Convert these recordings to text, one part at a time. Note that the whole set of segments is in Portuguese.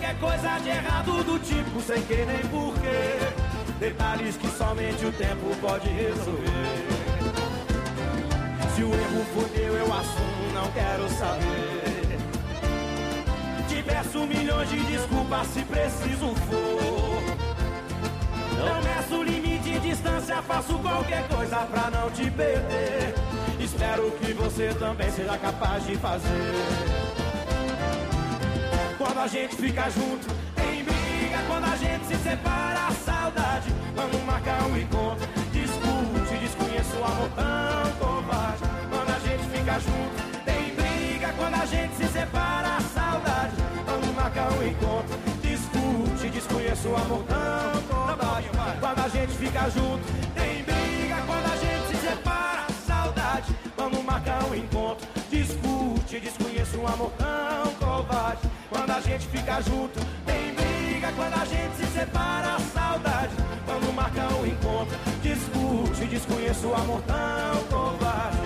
qualquer coisa de errado do tipo sem querer nem porquê. Detalhes que somente o tempo pode resolver. Se o erro foi meu, eu assumo, não quero saber. Te peço milhões de desculpas se preciso for. Não meço limite e distância, faço qualquer coisa pra não te perder. Espero que você também seja capaz de fazer. Quando a gente fica junto, tem briga. Quando a gente se separa, a saudade. Vamos marcar um encontro, discute, desconheço o amor tão covarde. Quando a gente fica junto, tem briga. Quando a gente se separa, a saudade. Vamos marcar um encontro, discute, desconheço o amor tão covarde. Quando a gente fica junto, tem briga. Quando a gente se separa, a saudade. Vamos marcar um encontro, discute, desconheço um amor tão covarde. Quando a gente fica junto, tem briga. Quando a gente se separa, a saudade. Vamos marcar um encontro, discute, desconheço o amor tão covarde.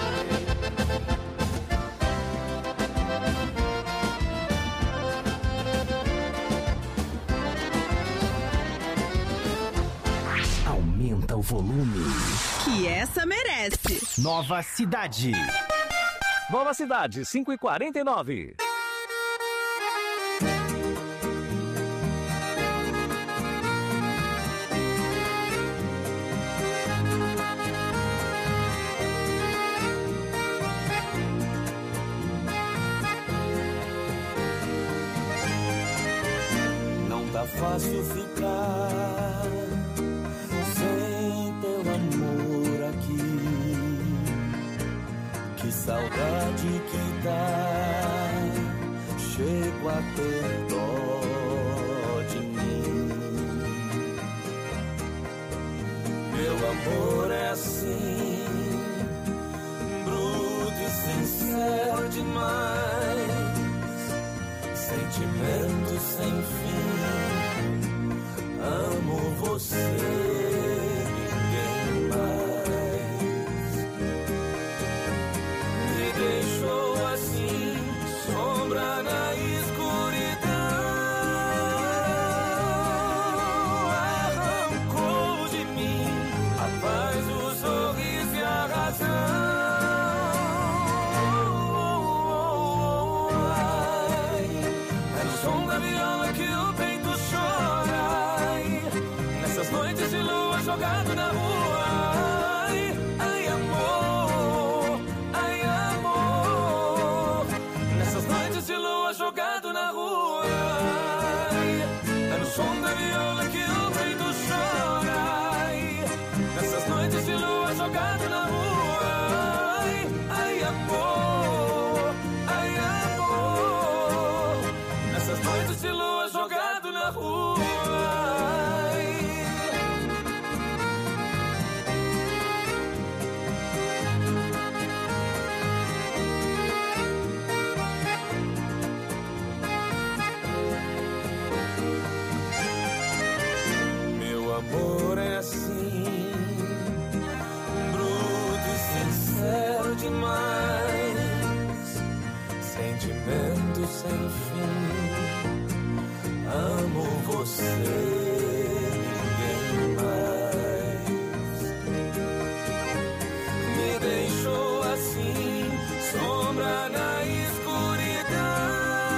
Aumenta o volume, que essa merece. Nova Cidade. Nova Cidade, 5h49. Não tá fácil ficar sem teu amor aqui. Que saudade que dá, chego a ter dó de mim. Meu amor é assim, bruto e sincero demais. Sentimento sem fim, amo você, ninguém mais. Me deixou assim, sombra na escuridão. Arrancou de mim a paz, o sorriso e a razão. Noites de lua jogado na rua. Ai, ai amor, ai amor. Nessas noites de lua jogado na rua. Ai, é no som da viola que o peito chora. Ai, nessas noites de lua jogado na rua. Ai, ai amor, ai amor. Nessas noites de lua jogado na rua. Amor é assim, bruto e sincero demais. Sentimento sem fim, amo você, ninguém mais. Me deixou assim, sombra na escuridão.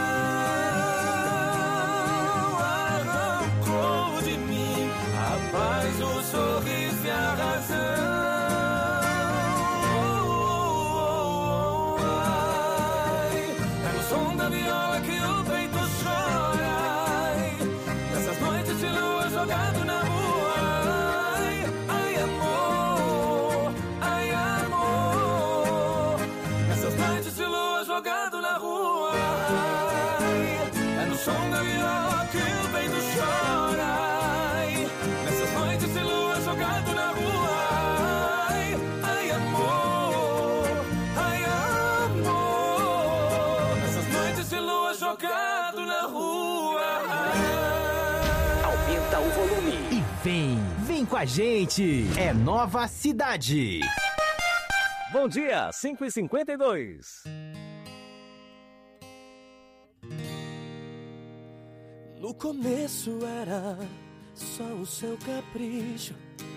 Arrancou de mim a paz, o sorriso e a razão. Ai, é no som da viola que o peito chora. Ai, nessas noites de lua jogado na rua. Ai, ai amor, ai amor. Nessas noites de lua jogado na rua. Ai, é no som da viola que o peito chora. Ai, nessas noites de lua jogado na rua. Ai, ai amor, ai amor. Nessas noites de lua jogado na rua. Aumenta o volume e vem com a gente. É Nova Cidade. Bom dia, 5h52. No começo era só o seu capricho,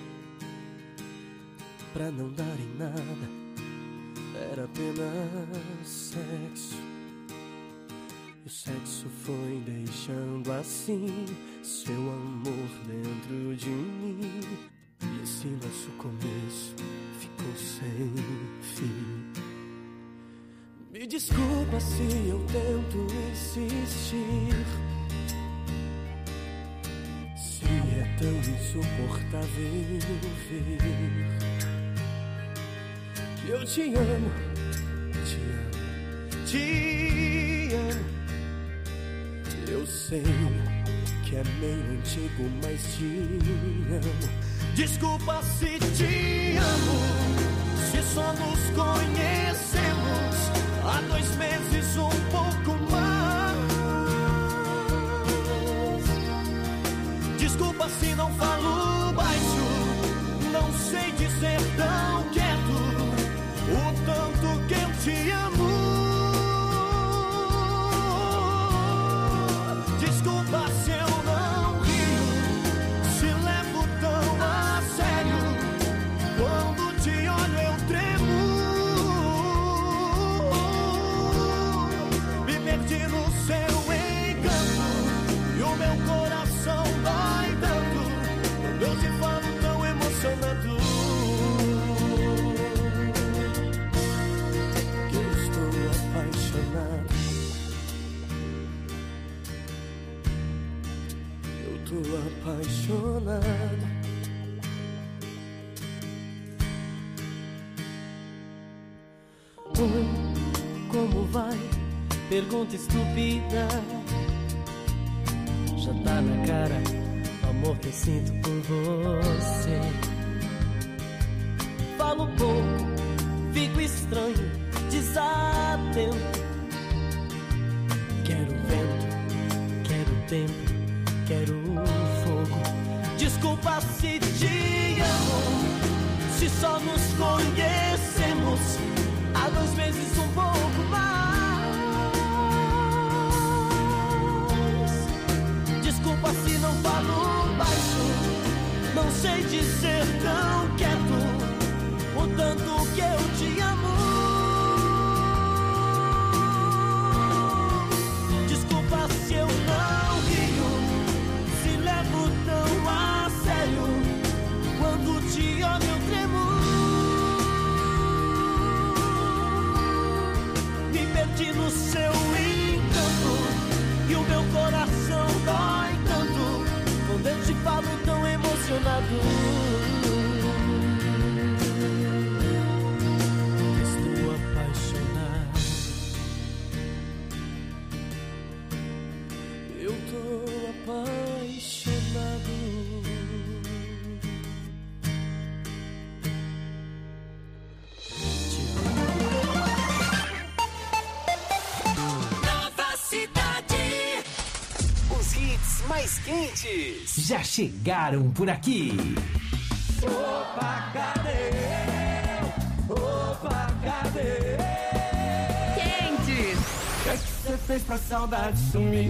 pra não dar em nada, era apenas sexo. E o sexo foi deixando assim seu amor dentro de mim, e esse nosso começo ficou sem fim. Me desculpa se eu tento insistir, se é tão insuportável ver que eu te amo, te amo, te amo. Eu sei que é meio antigo, mas te amo. Desculpa se te amo, se só nos conhecemos há 2 meses, um pouco mais. Desculpa se não falo baixo, não sei dizer tão quieto o tanto que eu te amo. Desculpa se eu não rio, se levo tão a sério, quando te olho eu tremo. Me perdi no seu encanto e o meu coração dói tanto quando eu te falo tão emocionado, que eu estou apaixonado. Eu tô apaixonado. Oi, como vai? Pergunta estúpida. Já tá na cara o amor que eu sinto por você. Falo pouco, fico estranho, desatento. Quero vento, quero tempo, quero fogo. Desculpa se te amo, se só nos conhecemos há 2 meses, um pouco mais. Desculpa se não falo baixo, não sei dizer tão quieto o tanto que eu te amo. Desculpa se eu não rio, se levo tão a sério, quando te olho eu tremo. Me perdi no seu encanto e o meu coração dói tanto quando eu te falo tão emocionado. Estou apaixonado. Eu tô apaixonado. Nova Cidade. Os hits mais quentes já chegaram por aqui. Opa, cadê? Opa, cadê? Quentes. O que é que você fez pra saudade sumir?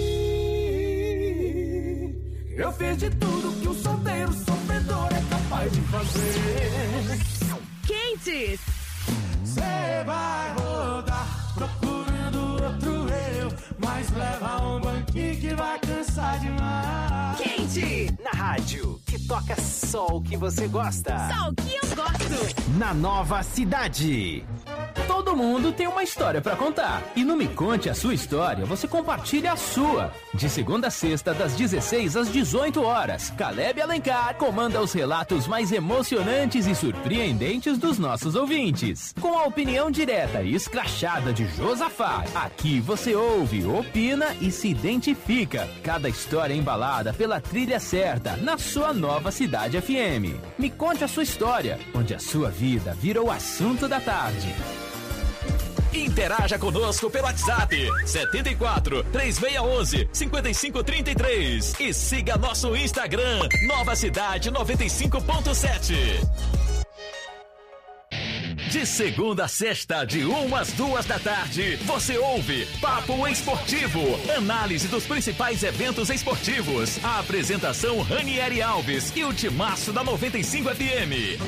Eu fiz de tudo que um solteiro sofredor é capaz de fazer. Quentes. Você vai rodar procurando outro eu, mas leva um banquinho que vai cansar demais. Quente. Na rádio, que toca só o que você gosta. Só o que eu gosto. Na Nova Cidade. Todo mundo tem uma história pra contar. E no Me Conte a Sua História, você compartilha a sua. De segunda a sexta, das 16 às 18 horas, Caleb Alencar comanda os relatos mais emocionantes e surpreendentes dos nossos ouvintes. Com a opinião direta e escrachada de Josafá, aqui você ouve, opina e se identifica. Cada história embalada pela trilha certa, na sua Nova Cidade FM. Me Conte a Sua História, onde a sua vida vira o assunto da tarde. Interaja conosco pelo WhatsApp 74 3611 5533 e siga nosso Instagram Nova Cidade 95.7. De segunda a sexta, de 1 às 2 da tarde, você ouve Papo Esportivo, análise dos principais eventos esportivos. A apresentação Ranieri Alves e o timaço da 95 FM.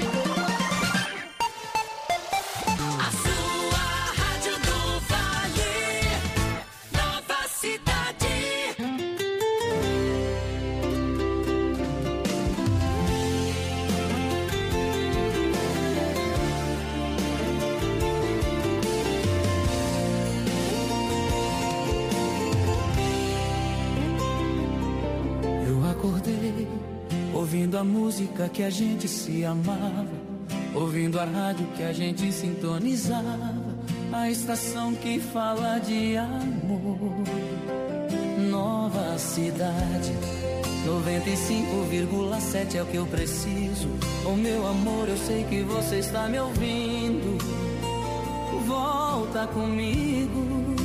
A sua rádio do Vale, Nova Cidade. Acordei, ouvindo a música que a gente se amava, ouvindo a rádio que a gente sintonizava, a estação que fala de amor. Nova Cidade, 95,7 é o que eu preciso. Oh meu amor, eu sei que você está me ouvindo. Volta comigo.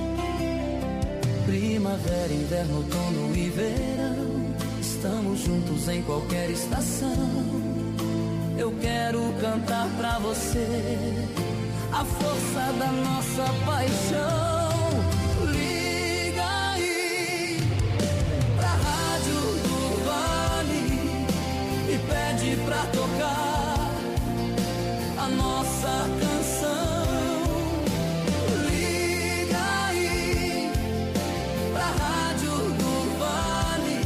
Primavera, inverno, outono e verão, estamos juntos em qualquer estação. Eu quero cantar pra você a força da nossa paixão. Liga aí pra Rádio do Vale e pede pra tocar a nossa canção. Pra Rádio do Vale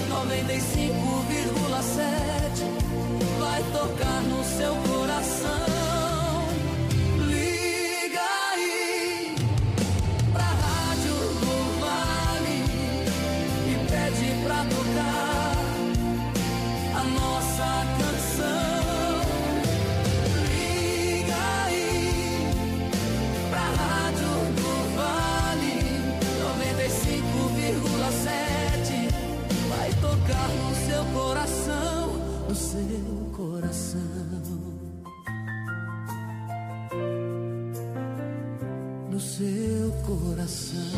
95,7 vai tocar no seu coração. Liga aí pra Rádio do Vale e pede pra tocar a nossa canção. Liga aí pra Rádio do Vale 95,7 vai tocar no seu coração, no seu coração, no seu coração.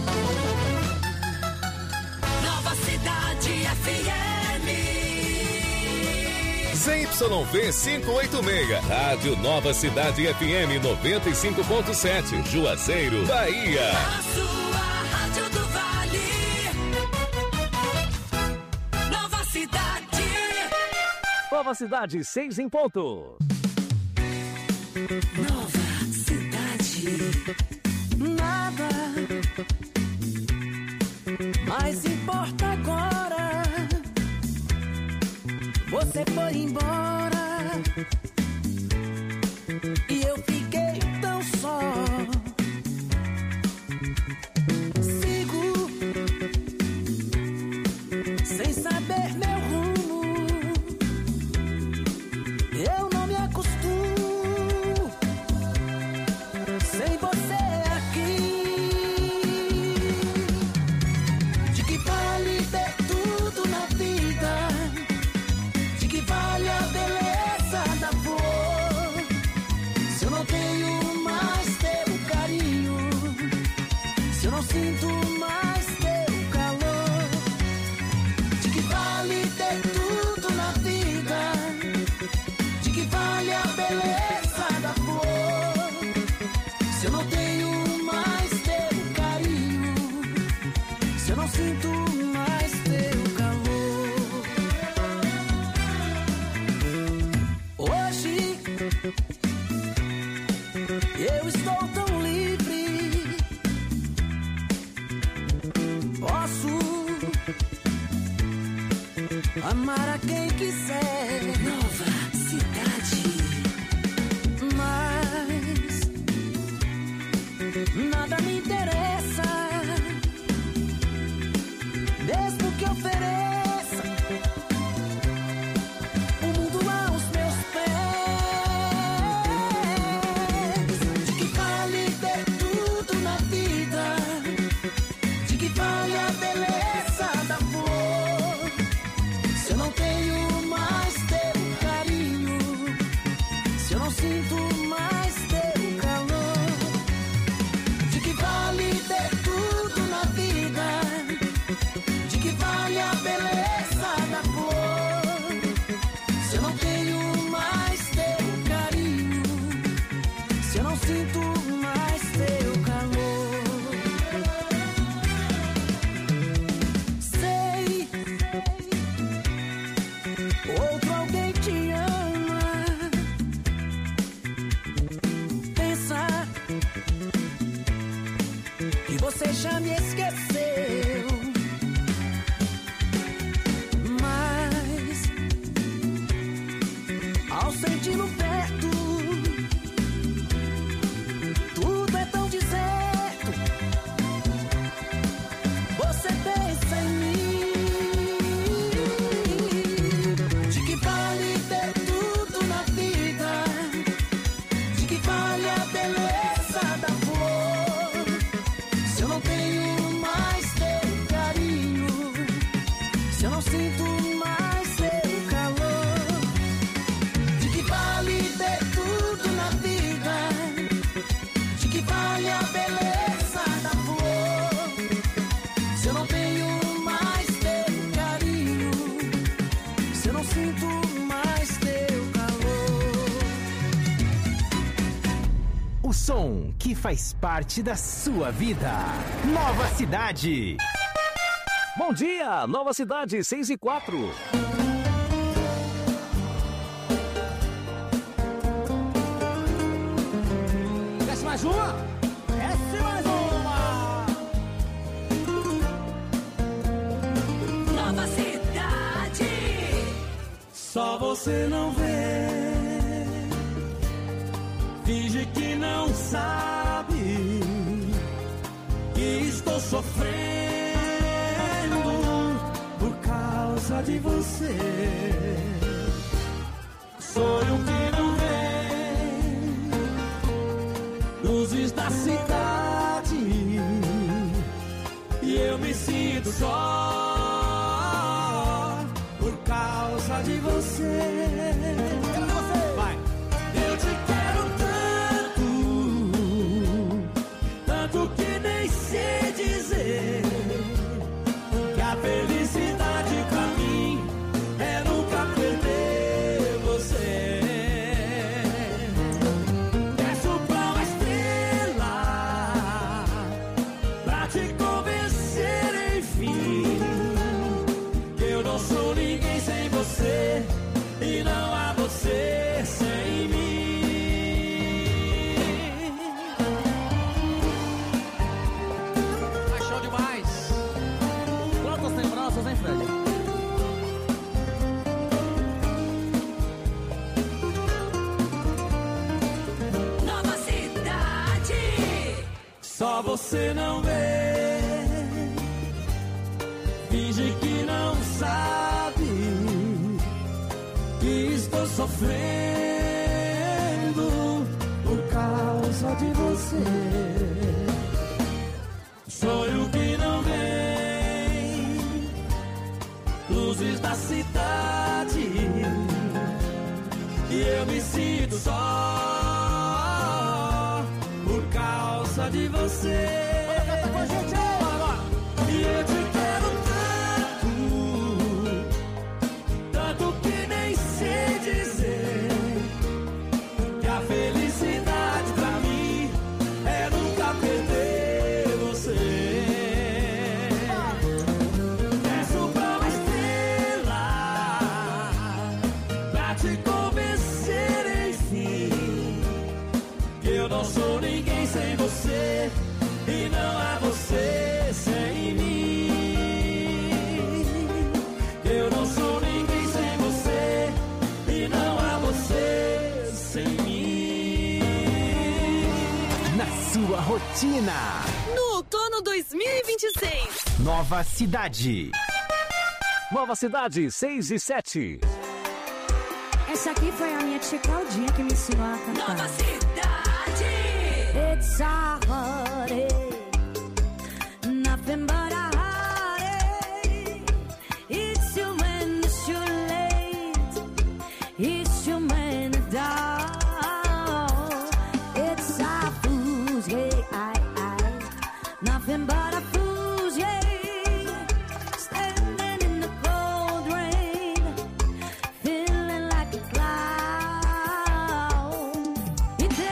Nova Cidade FM. ZYV 586, Rádio Nova Cidade FM 95.7, Juazeiro, Bahia. A sua rádio do Vale. Nova Cidade. Nova Cidade, 6 em ponto. Nova Cidade. Nada mais importa agora. Você foi embora e eu fiquei tão só. Sigo sem saber meu rumo. Eu não me acostumo sem você aqui. De que vale ter tudo na vida? De que vale a beleza da flor? Se eu não tenho mais teu carinho, se eu não sinto mais teu calor. De que vale ter tudo na vida? De que vale a beleza da flor? Se eu não tenho mais teu carinho, se eu não sinto mais teu calor. Hoje eu estou tão livre, posso amar a quem quiser. Nova Cidade. Mas nada me interessa, mesmo que ofereça o mundo aos meus pés. De que vale ter tudo na vida? De que vale a beleza da flor? Se eu não tenho mais teu que faz parte da sua vida. Nova Cidade. Bom dia, Nova Cidade 6:04. Desce mais uma. Desce mais uma. Nova Cidade. Só você não vê. Finge que não sabe que estou sofrendo por causa de você. Sonho que não vem, luzes da cidade, e eu me sinto só por causa de você. Vai. Eu te quero tanto que nem sei dizer que a felicidade pra mim é nunca perder você. Desço pra uma estrela pra te convencer, enfim, que eu não sou ninguém sem você e não há você sem mim. Hein, Fred? Nova Cidade. Só você não vê, finge que não sabe que estou sofrendo por causa de você. Sonho que não vem, luzes da cidade, e eu me sinto só por causa de você. E eu te quero tanto que nem sei dizer que a felicidade pra mim é nunca perder você. Eu não sou ninguém sem você e não há você sem mim. Eu não sou ninguém sem você e não há você sem mim. Na sua rotina. No outono 2026. Nova Cidade. Nova Cidade 6:07. Essa aqui foi a minha tia Claudinha que me ensinou a cantar. Nova Cidade. It's a heartache, nothing but a heartache. It's human, it's too late, it's human down. It's a fool's way, nothing but a fool's way. Standing in the cold rain, feeling like a cloud.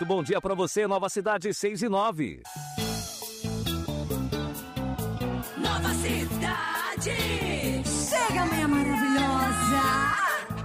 Muito bom dia pra você, Nova Cidade 6 e 9. Nova Cidade. Chega, minha maravilhosa.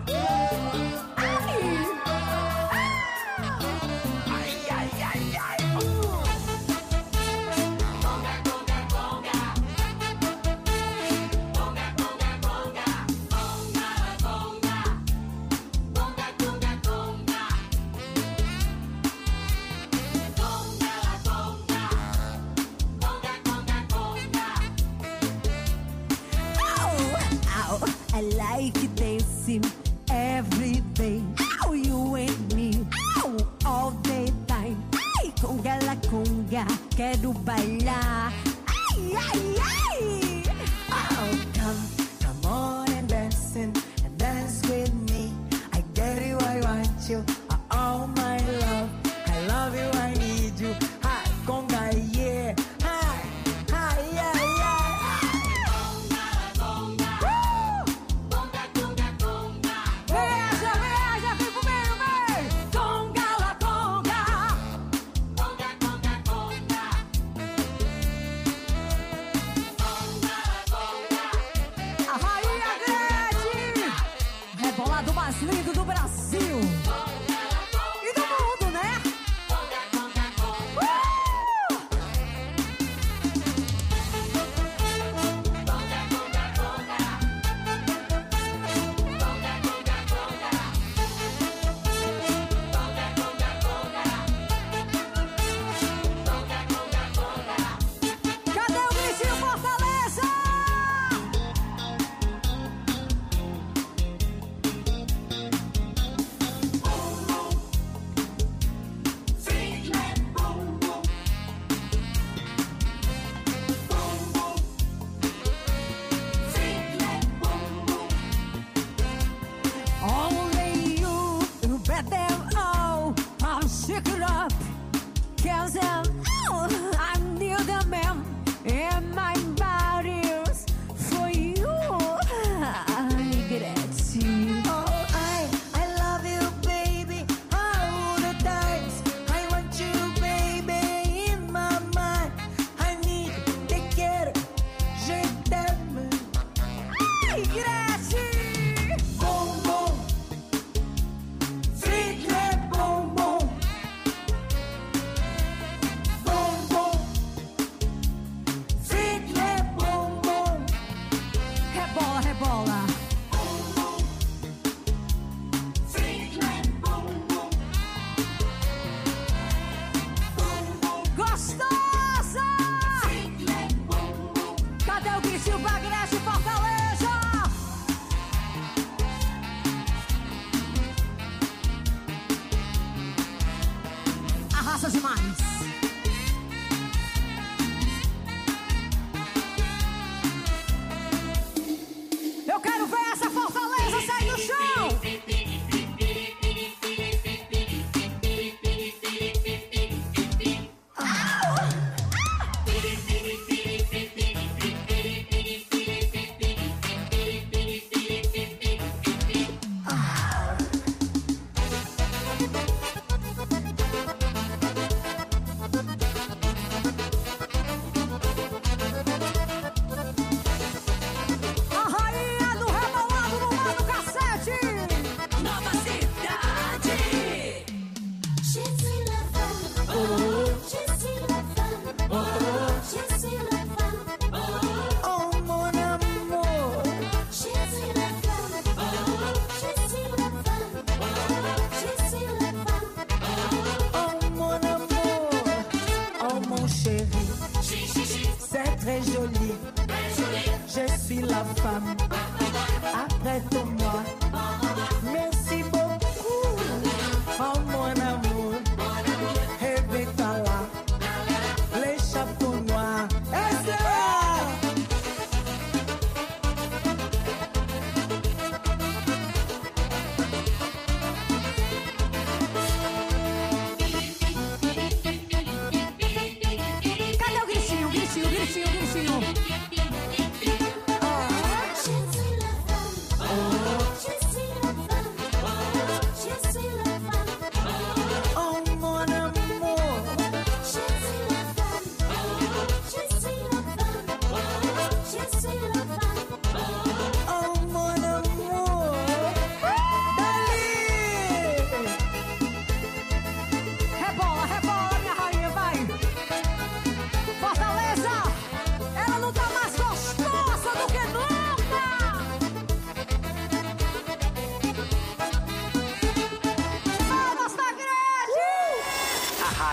I like dancing every day. Oh, you and me, oh, all the time. Ai, conga la conga, quero bailar. Ai, ai, ai. Oh, come on and dance with me. I get you, I want you, all my love. I love you, I need you. Hi, conga, yeah. Hi, hi, yeah, yeah. Lindo do Brasil e do mundo, né? Cadê o bichinho Fortaleza? Only you bet them all. I'll shake it up. Cause I knew the man in my body's for you. I get you. Oh, I love you, baby. All the times I want you, baby, in my mind. I need to get it. Je t'aime. Ai, Gretchen. Bombom, frites bombom, bombom, frites bombom. Rebola, rebola. Frites bombom, gostosa. Frites bombom. Cadê o bichinho pra Gretchen Fortaleza? Arrasa demais. Eu quero ver essa Fortaleza sair do chão.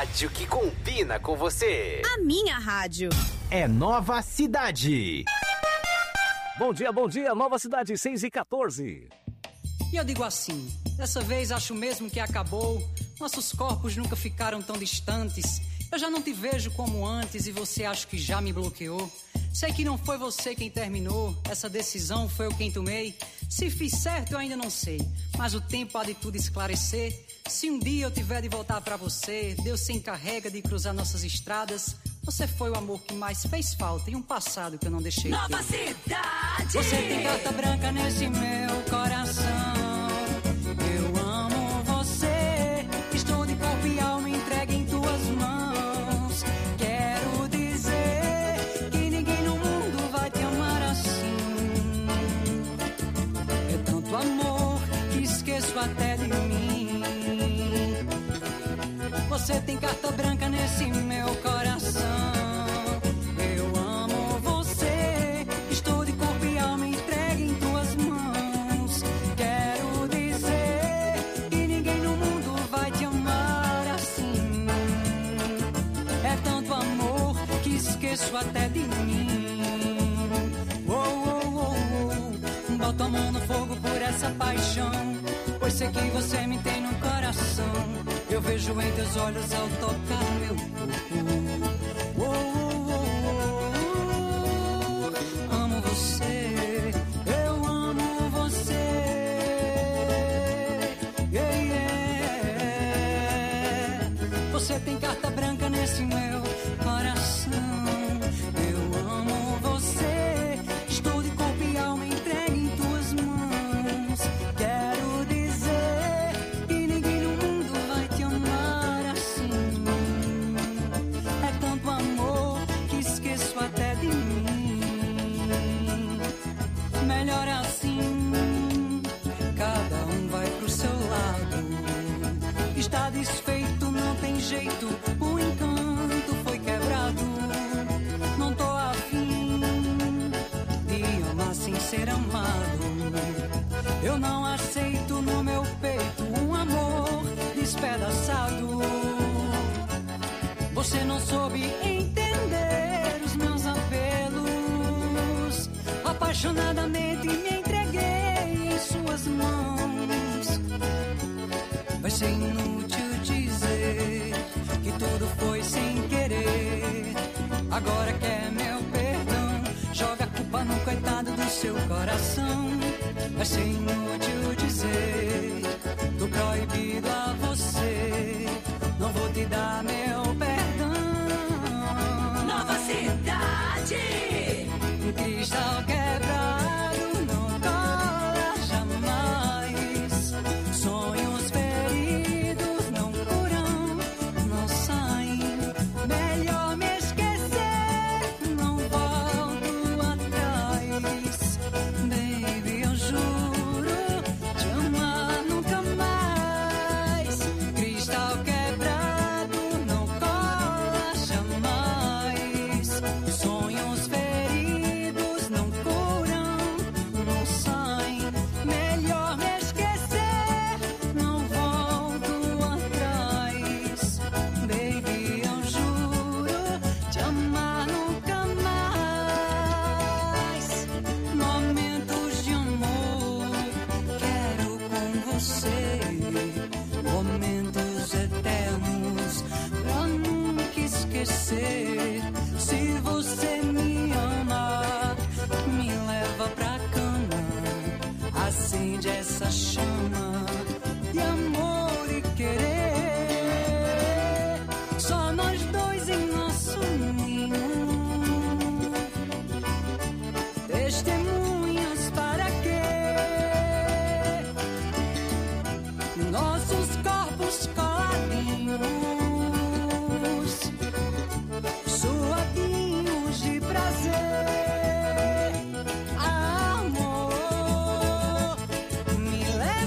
rádio que combina com você. A minha rádio. É Nova Cidade. Bom dia, Nova Cidade 6h14. E eu digo assim, dessa vez acho mesmo que acabou. Nossos corpos nunca ficaram tão distantes. Eu já não te vejo como antes e você acha que já me bloqueou. Sei que não foi você quem terminou, essa decisão foi eu quem tomei. Se fiz certo eu ainda não sei, mas o tempo há de tudo esclarecer. Se um dia eu tiver de voltar pra você, Deus se encarrega de cruzar nossas estradas. Você foi o amor que mais fez falta e um passado que eu não deixei. Nova Cidade. Você tem carta branca nesse meu coração. Eu amo você, estou de corpo e alma entregue em tuas mãos. Quero dizer que ninguém no mundo vai te amar assim. É tanto amor que esqueço até de mim. Você tem carta branca nesse meu coração. Eu amo você, estou de corpo e alma entregue em tuas mãos. Quero dizer que ninguém no mundo vai te amar assim. É tanto amor que esqueço até de mim. Boto a mão no fogo por essa paixão, pois sei que você me tem no coração. Eu vejo em teus olhos ao tocar meu corpo. Amo você, eu amo você. Yeah, yeah. Você tem carta branca nesse meu coração. Eu amo você, estou de corpo e alma entregue em tuas mãos. Quero dizer que ninguém no mundo vai te amar assim. É tanto amor que esqueço até de mim. Melhor assim, cada um vai pro seu lado. Está desfeito, não tem jeito, o encanto foi quebrado. Não tô afim de amar sem ser amado. Eu não aceito no meu peito um amor despedaçado. Você não soube entender os meus apelos. Apaixonadamente me entreguei em suas mãos. Vai ser inútil dizer que tudo foi sem querer. Agora quer meu perdão, joga a culpa no coitado do seu coração. Vai ser inútil dizer, tô proibido a você. Não vou te dar meu perdão. Nova Cidade. Cristal quebrado não cola jamais. Sonhos feridos não curam, não saem. Melhor me esquecer, não volto atrás. Baby, eu juro te amar nunca mais. Cristal quebrado não cola jamais. Sonhos feridos não curam, não saem. Melhor me esquecer, não volto atrás. Baby, eu juro te amar nunca mais. Momentos de amor quero com você, momentos eternos pra nunca esquecer. Se você me ama, me leva pra cama, acende essa chama de amor e querer. Só nós dois em nosso ninho, testemunhas para quê? Nossos corpos coladinhos, suadinhos de prazer. Amor, me leva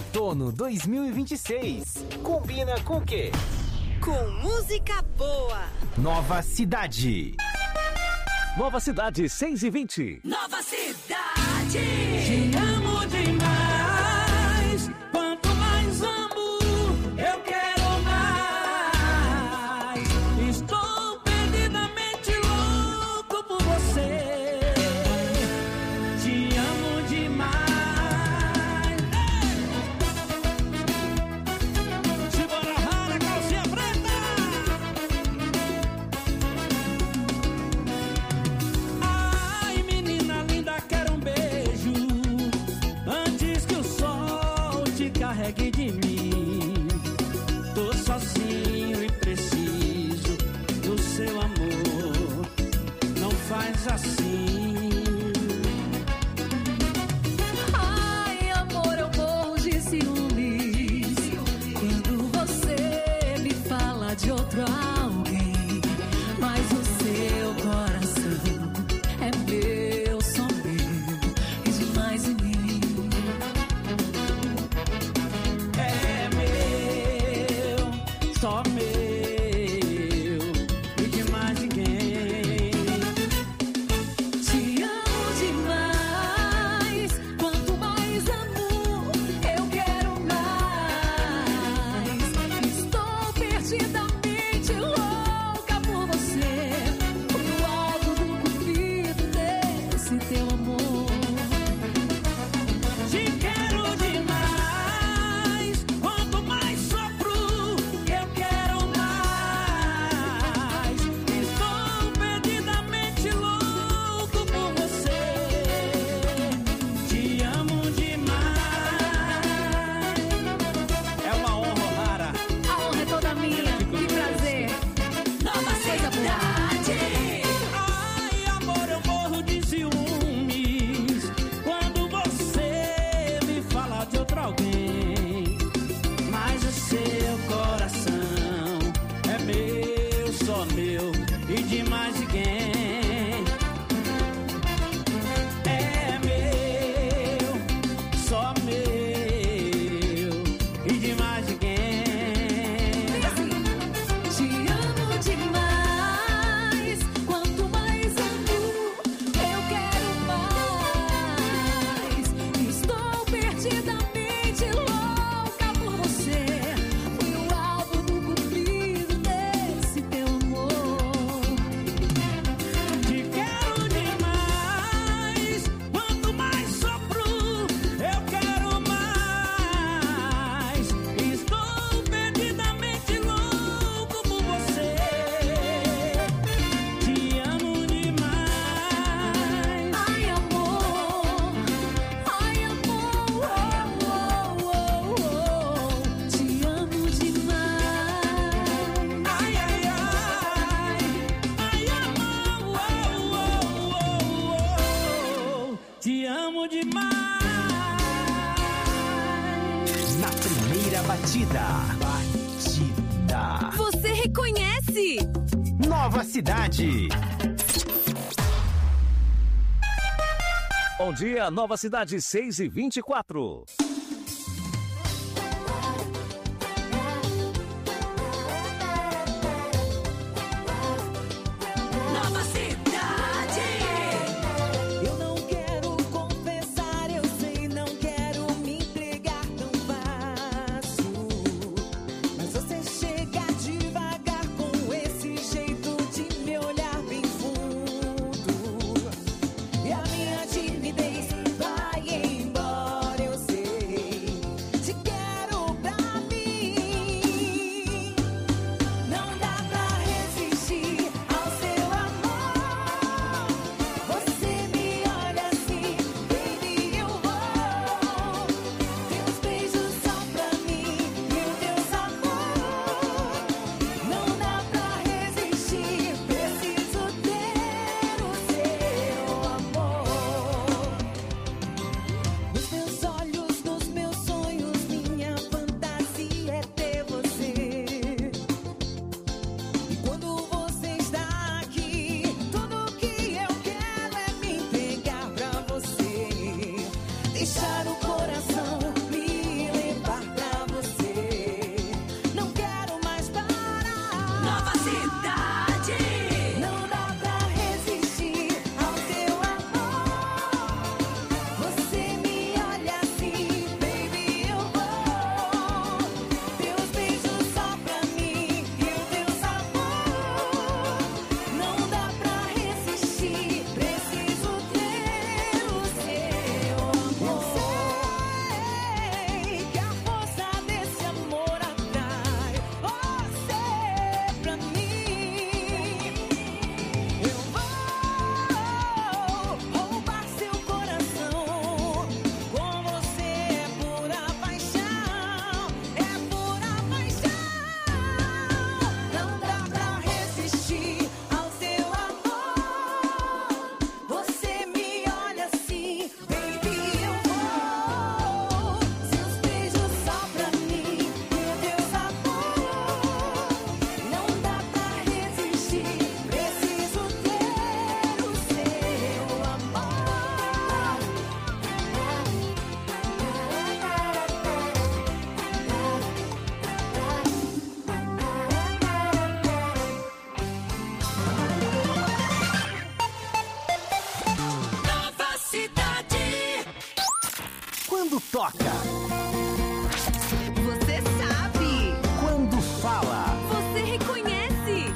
Outono 2026. Combina com o quê? Com música boa. Nova Cidade. Nova Cidade 6h20. Nova Cidade. Te amo demais. Quanto mais amo, eu quero mais. Estou perdidamente louco por você. Te amo demais. Simbora, rara, calcinha preta. Ai, menina linda, quero um beijo antes que o sol te carregue de mim. Tô sozinho e preciso do seu amor. Não faz assim. Ai, amor, eu morro de ciúmes quando você me fala de outro alguém. Mas o seu coração é meu, só meu, e demais em mim. É meu, só meu, e de mais ninguém. Te amo demais. Quanto mais amo, eu quero mais. Estou perdidamente louca por você. No alto do cupido desse teu amor. Te quero demais. Quanto mais sopro, eu quero mais. Estou perdidamente louco por você. Te amo demais. É uma honra, Rara. A honra é toda minha. Que prazer. Nova Cidade. Ai, amor, eu morro de ciúmes quando você me fala de outro alguém. Mas o seu coração é meu, só meu, e de mais ninguém. É meu, só meu, e de mais ninguém. Te amo demais. Quanto mais amo, eu quero mais. Estou perdidamente louca por você. Fui o alvo do cupido desse teu amor. Te quero demais. Quanto mais sopro, eu quero mais. Estou perdidamente louco por você. Te amo demais. Ai, amor. Ai, amor. Te amo demais. Ai, ai, ai. Ai, amor. Te amo demais. Na primeira batida. Você reconhece? Nova Cidade. Bom dia, Nova Cidade 6h24. Nova Cidade. Eu não quero confessar, eu sei, não quero me entregar tão fácil. Mas você chega devagar com esse jeito de me olhar bem fundo. E a minha timidez vai embora, eu sei. Te quero pra mim. Não dá pra resistir ao seu amor. Você me olha assim, baby, eu vou. Teus beijos só pra mim e o teu sabor. Não dá pra resistir, preciso ter o seu amor. Nos meus olhos, nos meus sonhos, minha fantasia é ter você. E quando você está aqui, tudo que eu quero é me entregar pra você. Deixar o coração me levar. Quando toca. Você sabe. Quando fala. Você reconhece.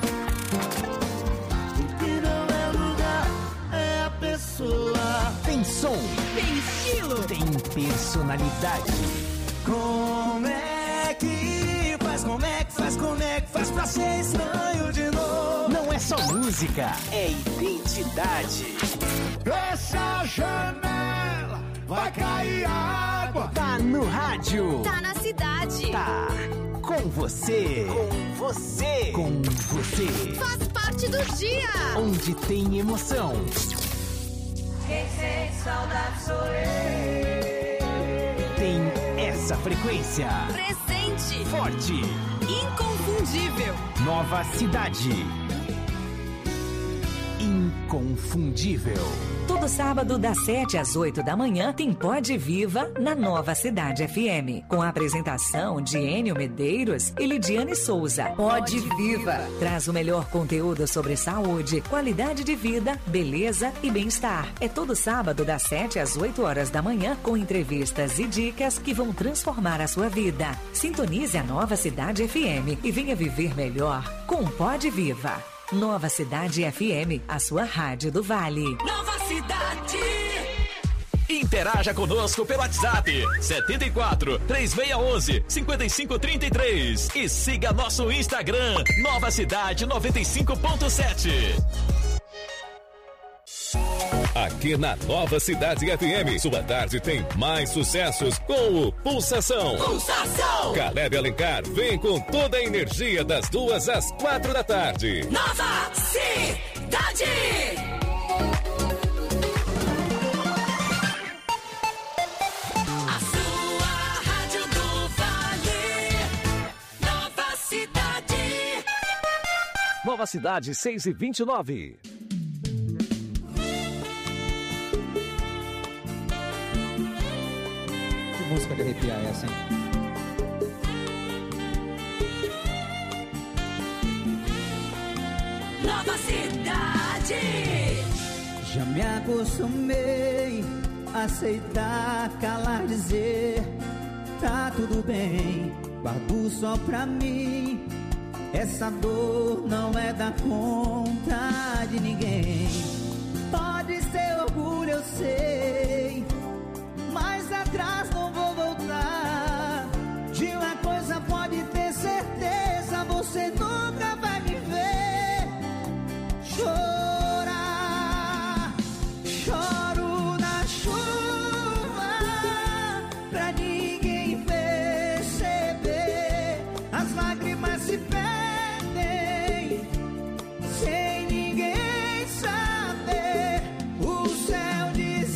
O que não é lugar é a pessoa. Tem som. Tem estilo. Tem personalidade. Como é que faz? Como é que faz? Como é que faz pra ser estranho de novo? Não é só música, é identidade. Fecha a janela, vai cair água. Tá no rádio. Tá na cidade. Tá com você. Com você. Com você. Faz parte do dia. Onde tem emoção. Quem sente saudade sou eu. Tem essa frequência. Presente. Forte. Inconfundível. Nova Cidade. Inconfundível. Todo sábado, das 7 às 8 da manhã, tem Pode Viva na Nova Cidade FM. Com a apresentação de Enio Medeiros e Lidiane Souza. Pode Viva traz o melhor conteúdo sobre saúde, qualidade de vida, beleza e bem-estar. É todo sábado, das 7 às 8 horas da manhã, com entrevistas e dicas que vão transformar a sua vida. Sintonize a Nova Cidade FM e venha viver melhor com Pode Viva. Nova Cidade FM, a sua rádio do Vale. Nova Cidade. Interaja conosco pelo WhatsApp 74 3611 5533 e siga nosso Instagram Nova Cidade 95.7. Aqui na Nova Cidade FM, sua tarde tem mais sucessos com o Pulsação. Pulsação. Caleb Alencar vem com toda a energia das 2 às 4 da tarde. Nova Cidade. A sua rádio do Vale. Nova Cidade. Nova Cidade 6h29. Música de arrepiar é assim. Nova Cidade. Já me acostumei a aceitar, calar, dizer tá tudo bem, guardo só pra mim. Essa dor não é da conta de ninguém. Pode ser orgulho, eu sei, mas atrás não vou voltar. De uma coisa pode ter certeza, você nunca vai me ver chorar. Choro na chuva pra ninguém perceber. As lágrimas se perdem sem ninguém saber. O céu diz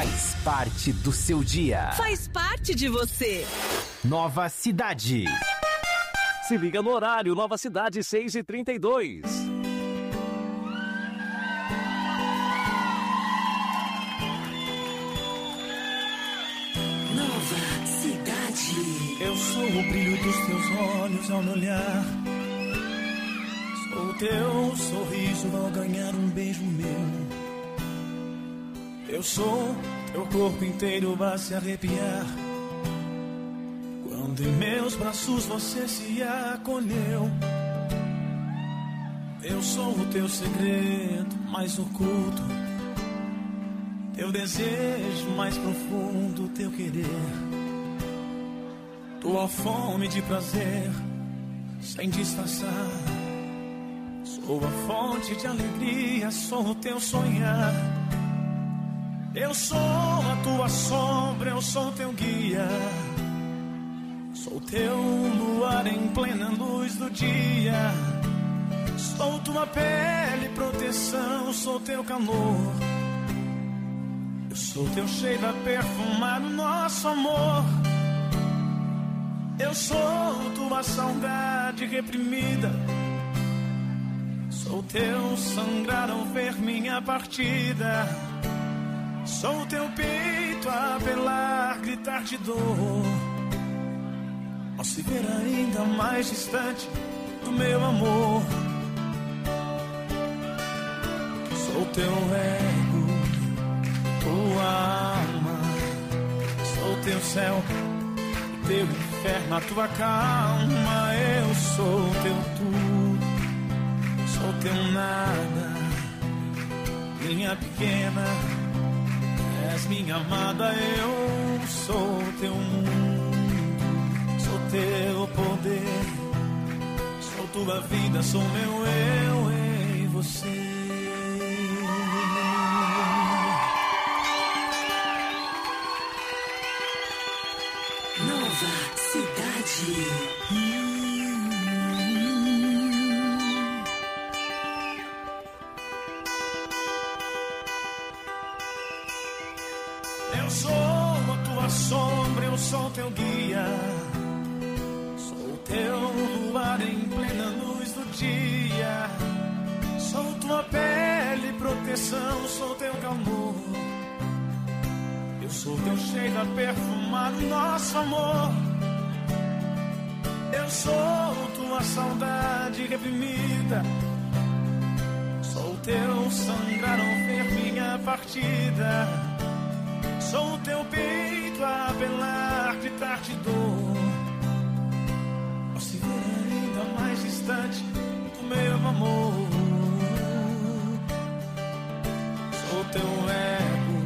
Faz parte do seu dia. Faz parte de você. Nova Cidade. Se liga no horário, Nova Cidade, 6h32. Nova Cidade. Eu sou o brilho dos teus olhos ao me olhar. Sou o teu sorriso ao ganhar um beijo meu. Eu sou teu corpo inteiro a se arrepiar quando em meus braços você se acolheu. Eu sou o teu segredo mais oculto, teu desejo mais profundo, teu querer, tua fome de prazer sem disfarçar. Sou a fonte de alegria, sou o teu sonhar. Eu sou a tua sombra, eu sou teu guia. Sou teu luar em plena luz do dia. Sou tua pele, proteção, sou teu calor. Eu sou teu cheiro a perfumar o nosso amor. Eu sou tua saudade reprimida. Sou teu sangrar ao ver minha partida. Sou teu peito a apelar, gritar de dor, ao se ver ainda mais distante do meu amor. Sou teu ego, tua alma. Sou teu céu, teu inferno, a tua calma. Eu sou teu tudo, sou teu nada, minha pequena. És minha amada, eu sou teu mundo, sou teu poder, sou tua vida, sou meu eu em você. Nova Cidade. Eu sou a tua sombra, eu sou teu guia. Sou teu luar em plena luz do dia. Sou tua pele, proteção, sou teu calor. Eu sou teu cheiro a perfumar o nosso amor. Eu sou tua saudade reprimida. Sou teu sangrar ao ver minha partida. Sou teu peito a apelar, gritar de dor, ao se ver ainda mais distante do meu amor. Sou teu ego,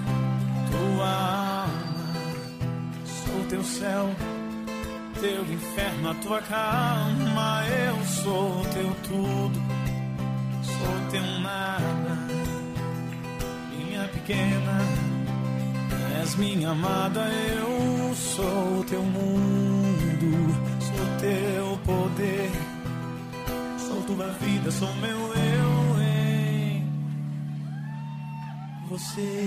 tua alma. Sou teu céu, teu inferno, a tua calma. Eu sou teu tudo, sou teu nada, minha pequena. És minha amada, eu sou teu mundo, sou teu poder, sou tua vida, sou meu eu em você.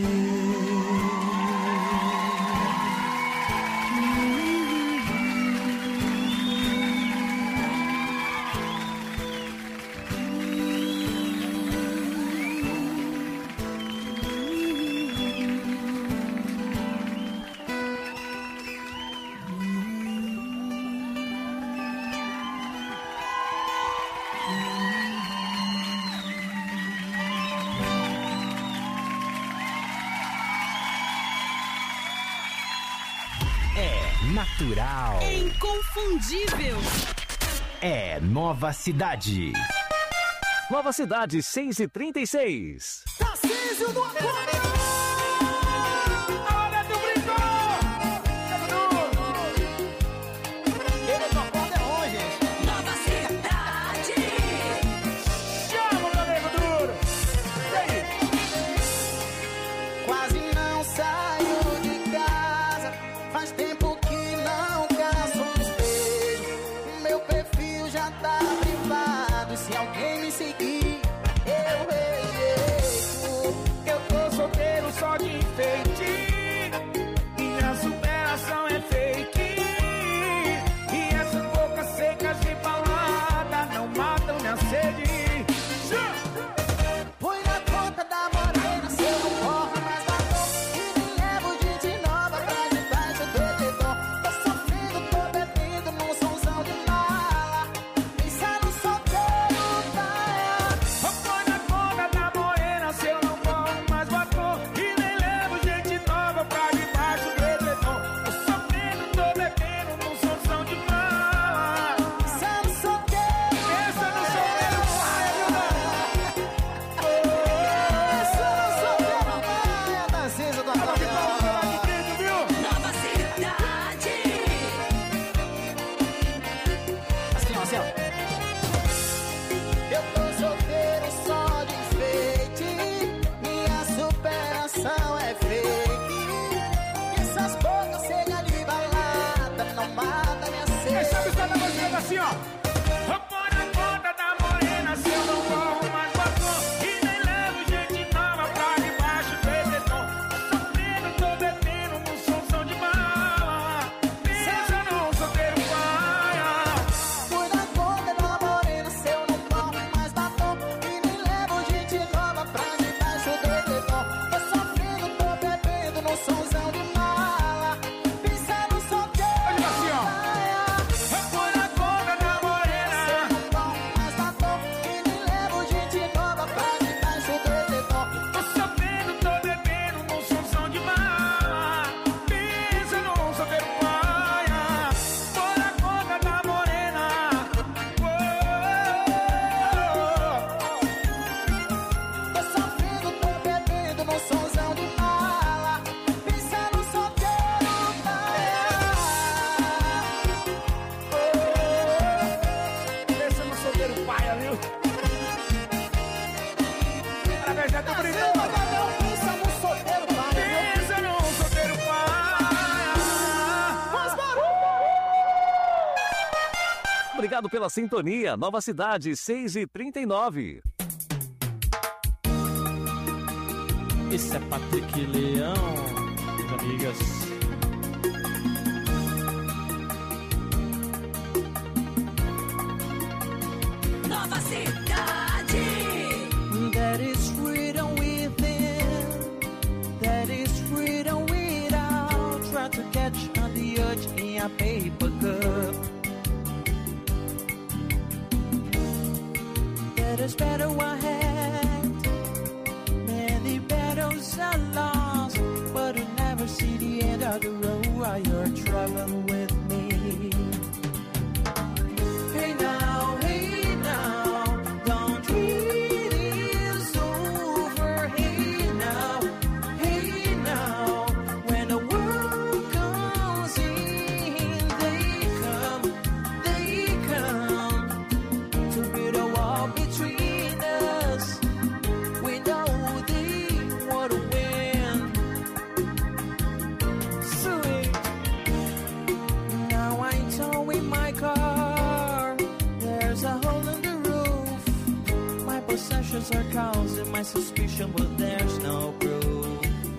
Natural. Inconfundível. É Nova Cidade. Nova Cidade, 6h36. Tarcísio do Acordeão! Olha do brinco! Ele do acordeão, gente. Nova Cidade. Chama, meu amigo duro! E aí? Quase não saio de casa, faz tempo que não caço um espelho. Meu perfil já tá privado, se alguém me seguir, eu rejeito. Eu tô assim, ó. Eu ponho na conta da morena se eu não corro mais batom. E nem levo gente nova pra debaixo do edredom. Tô sofrendo, tô bebendo num somzão de bala. Pensa num solteiro paia. Põe na conta da morena se eu não corro mais batom. E nem levo gente nova pra debaixo do edredom. Tô sofrendo, tô bebendo num somzão de mala. Pensa num solteiro Olha assim, ó. Eu ponho na conta da morena. e nem levo gente nova pra debaixo do edredom. Tô sofrendo, tô bebendo num somzão de mala. Pensa num solteiro paia. Põe na conta da morena. Tô sofrendo, tô bebendo num somzão de mala. Pensa num solteiro Pensa no solteiro paia, viu? Parabéns, já tô brincando. Pensa num solteiro paia. Pensa num solteiro paia. Obrigado pela sintonia. Nova Cidade, 6h39. Esse é Patrick Leão, minhas amigas. Nova Cidade. That is freedom within. That is freedom without. Try to catch on the urge in a paper cup. That is better ahead. Many battles are lost, but you never see the end of the road while you're traveling with me. Hey now, don't treat it over. Hey now, when the world comes in, they come to build a wall between us. We know they want to win. Sweet. Now I'm towing my car. There's a hole in the roof. My possessions are causing my suspicion, but there's no proof.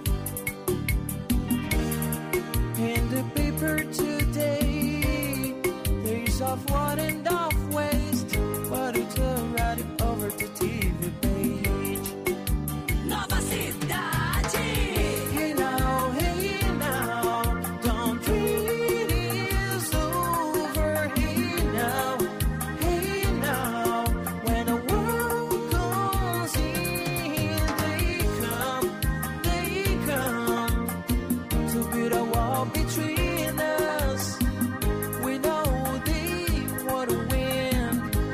In the paper today, there's off what and off waste, but it's already over the TV page. Nova Cidade. Hey now, don't treat it over. Hey now, when the world comes in, they come to build a wall between us. We know they want to win.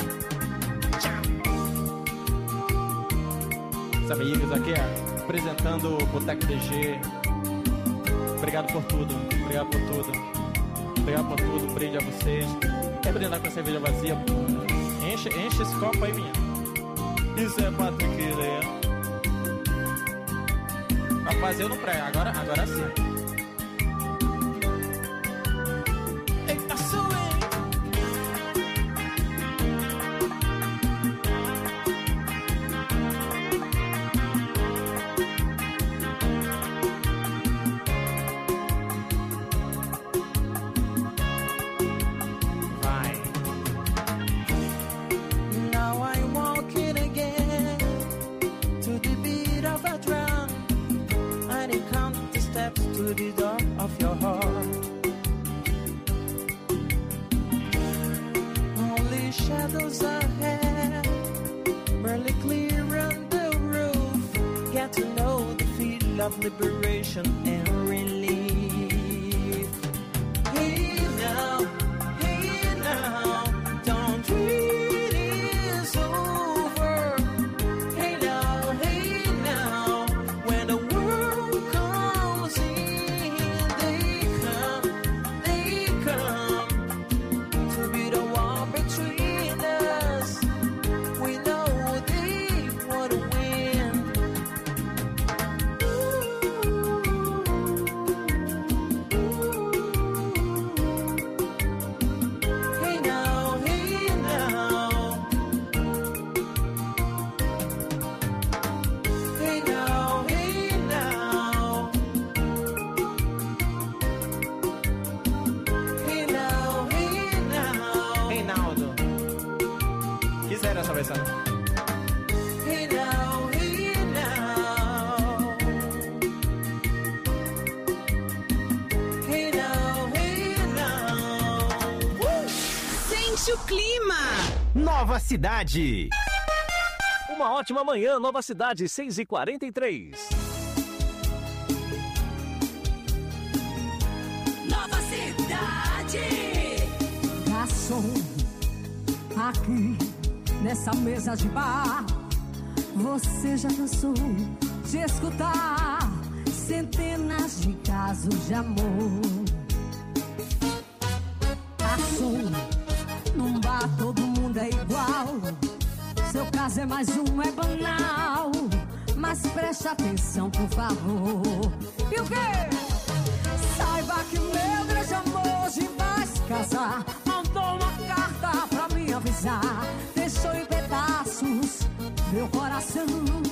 Os amigos aqui, apresentando o Boteco DG. Obrigado por tudo, obrigado por tudo. Obrigado por tudo, brinde a vocês. Quer brindar com a cerveja vazia? Enche esse copo aí, minha. Isso é Patrick Leão. Rapaz, eu não prego, agora sim. Eita, suê. Now I'm walking again to the beat of a drum. I didn't count the steps to the door of your heart. Only shadows ahead, barely clear on the roof. Get to know the feel of liberation and relief. Hey now, don't treat it over. Hey now, when the world comes in, they come to build a wall between us. We know they want to win. Deixa o clima. Nova Cidade. Uma ótima manhã, Nova Cidade, 6h43. Nova Cidade. Garçom, aqui nessa mesa de bar, você já cansou de escutar centenas de casos de amor. Garçom, num bar todo mundo é igual. Seu caso é mais um, é banal. Mas preste atenção, por favor. E o quê? Saiba que meu grande amor hoje vai se casar. Mandou uma carta pra me avisar. Deixou em pedaços meu coração.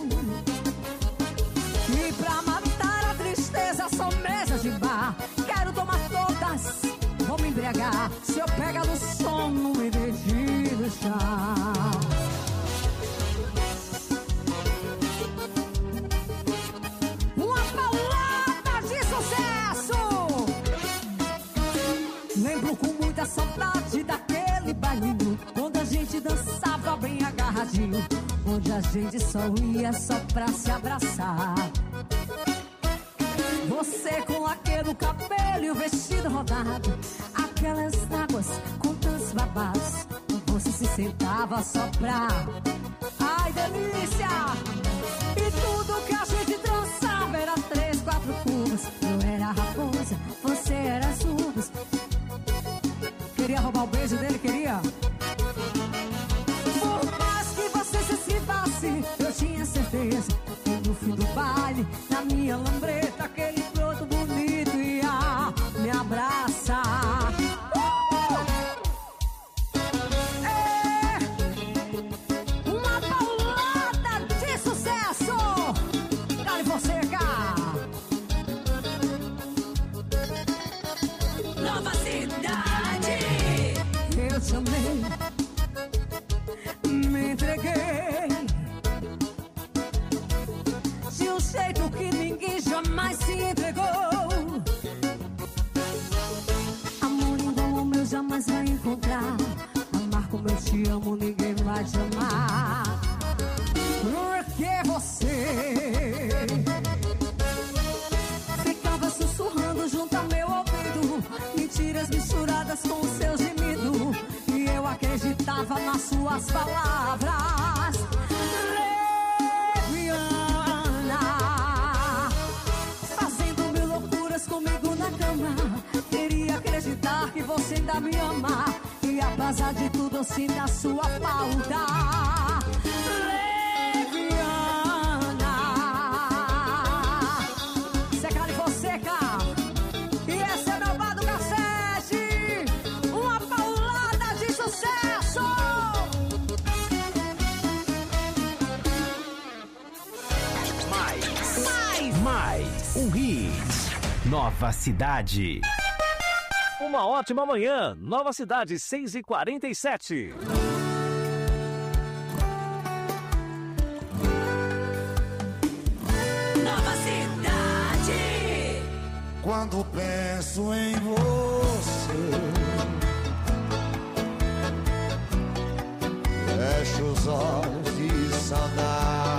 E pra matar a tristeza são mesas de bar. Quero tomar todas, vou me embriagar. Se eu pegar no sono, me deixe no chão. Uma paulada de sucesso. Lembro com muita saudade daquele bailinho, quando a gente dançava bem agarradinho, onde a gente só ia só pra se abraçar. Você com laque no cabelo e o vestido rodado, aquelas águas com tantos babados, você se sentava só pra... Ai, delícia! E tudo que a gente dançava era 3, 4 curvas. Eu era a raposa, você era as uvas. Queria roubar o beijo dele, queria? Por mais que você se esquivasse, eu tinha certeza que no fim do baile, na minha lambreta, aquele broto bonito ia me abraçar. Uma paulada de sucesso. Cale você, cá. Nova Cidade. Eu te amei, me entreguei de um jeito que ninguém jamais se entregou. Amor igual ao meu jamais vai encontrar. Amar como eu te amo, ninguém vai te amar. Porque você ficava sussurrando junto ao meu ouvido, mentiras misturadas com os seus gemidos, e eu acreditava nas suas palavras. Leviana, fazendo mil loucuras comigo na cama. Queria acreditar que você ainda me ama, e apesar de tudo eu sinto a sua falta. Leviana, seca e você, cá. E esse é meu bar do cassete. Uma paulada de sucesso. Mais um hit. Nova Cidade. Uma ótima manhã, Nova Cidade, 6h47. Nova Cidade. Quando penso em você, fecho os olhos de saudade.